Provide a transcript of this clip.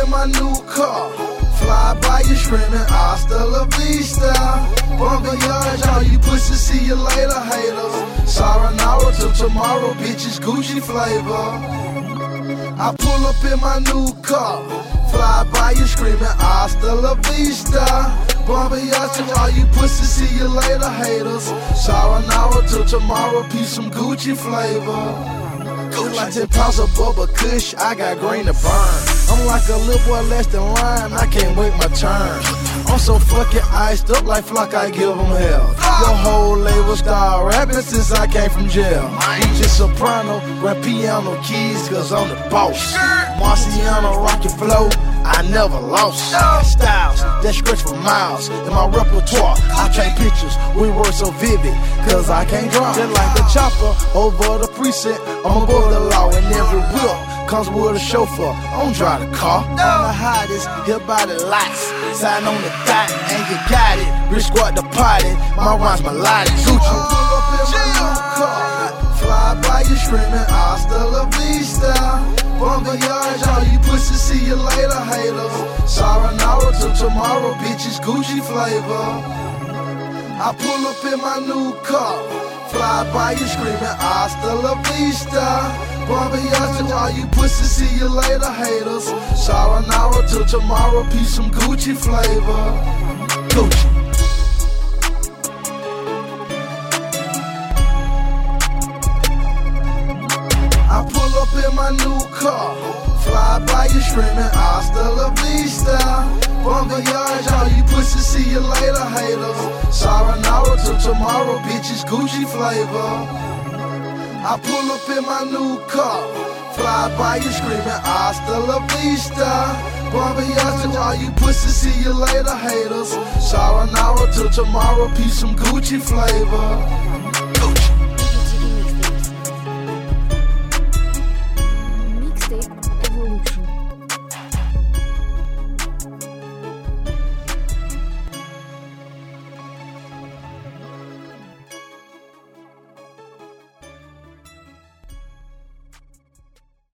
in my new car. Fly by you screaming, hasta la vista. Bon voyage, all you pussy, see you later, haters. Sayonara till tomorrow, bitches, Gucci flavor. I pull up in my new car. Fly by you screaming, hasta la vista. Bon voyage to all you pussy, see you later, haters. Sayonara till tomorrow, peace, some Gucci flavor. Like 10 pounds of Bubba Kush, I got green to burn. I'm like a little boy less than line, I can't wait my turn. I'm so fucking iced up like Flock, I give them hell. Your whole label star rapping since I came from jail. DJ Soprano, grand piano keys, cause I'm the boss. Marciano, rock your flow, I never lost. Styles that stretch for miles in my repertoire. I take pictures, we work so vivid, cause I can't draw. Just like the chopper over the precinct, I'm above the law, and every whip comes with a chauffeur. I don't drive the car. I'm the hottest, here by the lights. Sign on the dot, and you got it. Rich squad the party, my rhymes melodic. Gucci. Pull up in my new car. Fly by you screaming, hasta la vista. Bon voyage, all you pussy, see you later, haters. Sayonara till tomorrow, bitches, Gucci flavor. I pull up in my new car. Fly by you screaming, hasta la vista. Bon voyage to all you pussy, see you later, haters. Sayonara till tomorrow, peace, some Gucci flavor. Gucci. I pull up in my new car. Fly by you screaming, hasta la vista. Bon voyage, all you pussy, see you later, haters. Sayonara till tomorrow, bitches, Gucci flavor. I pull up in my new car. Fly by you screaming, hasta la vista. Bon voyage to all you pussy, see you later, haters. Sayonara till tomorrow, peace, some Gucci flavor.